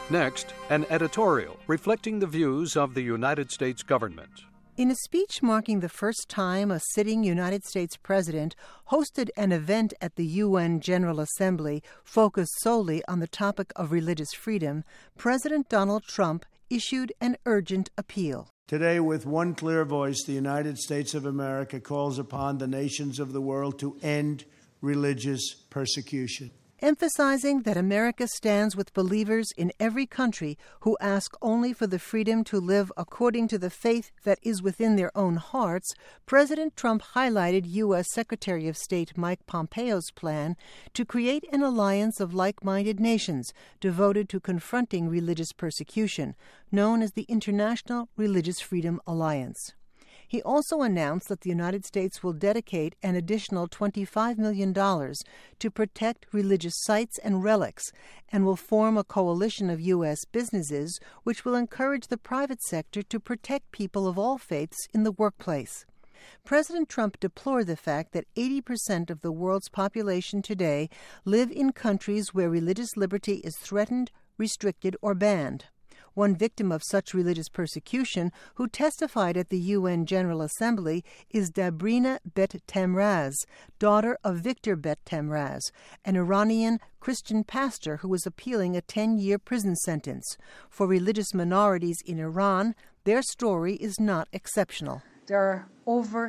Next, an editorial reflecting the views of the United States government. In a speech marking the first time a sitting United States president hosted an event at the UN General Assembly focused solely on the topic of religious freedom, President Donald Trump issued an urgent appeal. Today, with one clear voice, the United States of America calls upon the nations of the world to end religious persecution, emphasizing that America stands with believers in every country who ask only for the freedom to live according to the faith that is within their own hearts. President Trump highlighted U.S. Secretary of State Mike Pompeo's plan to create an alliance of like-minded nations devoted to confronting religious persecution, known as the International Religious Freedom Alliance. He also announced that the United States will dedicate an additional $25 million to protect religious sites and relics and will form a coalition of U.S. businesses which will encourage the private sector to protect people of all faiths in the workplace. President Trump deplored the fact that 80% of the world's population today live in countries where religious liberty is threatened, restricted, or banned. One victim of such religious persecution who testified at the UN General Assembly is Dabrina Bet-Temraz, daughter of Victor Bet-Temraz, an Iranian Christian pastor who was appealing a 10-year prison sentence. For religious minorities in Iran, their story is not exceptional. There are over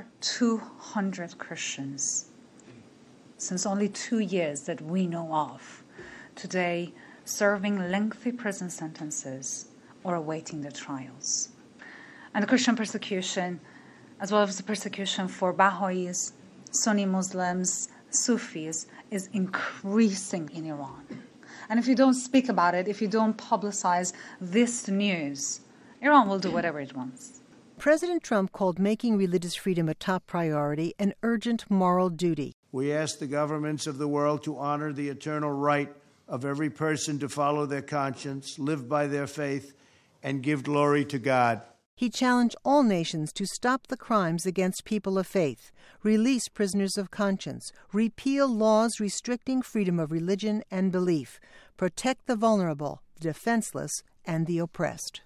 200 Christians, since only 2 years that we know of, today serving lengthy prison sentences or awaiting their trials. And the Christian persecution, as well as the persecution for Baha'is, Sunni Muslims, Sufis, is increasing in Iran. And if you don't speak about it, if you don't publicize this news, Iran will do whatever it wants. President Trump called making religious freedom a top priority an urgent moral duty. We ask the governments of the world to honor the eternal right of every person to follow their conscience, live by their faith, and give glory to God. He challenged all nations to stop the crimes against people of faith, release prisoners of conscience, repeal laws restricting freedom of religion and belief, protect the vulnerable, the defenseless, and the oppressed.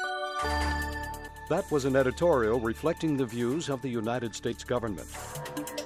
That was an editorial reflecting the views of the United States government.